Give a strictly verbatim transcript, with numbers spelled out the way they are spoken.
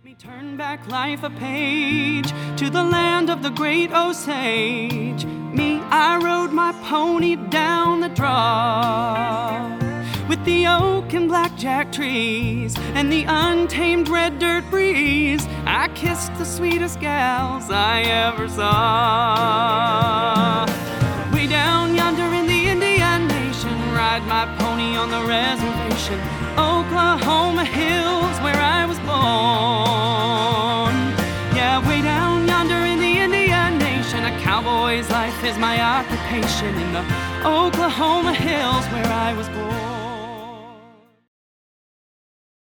Turn back life a page to the land of the great Osage. Me, I rode my pony down the draw with the oak and blackjack trees and the untamed red dirt breeze. I kissed the sweetest gals I ever saw. Way down yonder in the Indian Nation, ride my pony on the reservation, Oklahoma hills where I was born. Yeah, way down yonder in the Indian Nation, a cowboy's life is my occupation in the Oklahoma hills where I was born.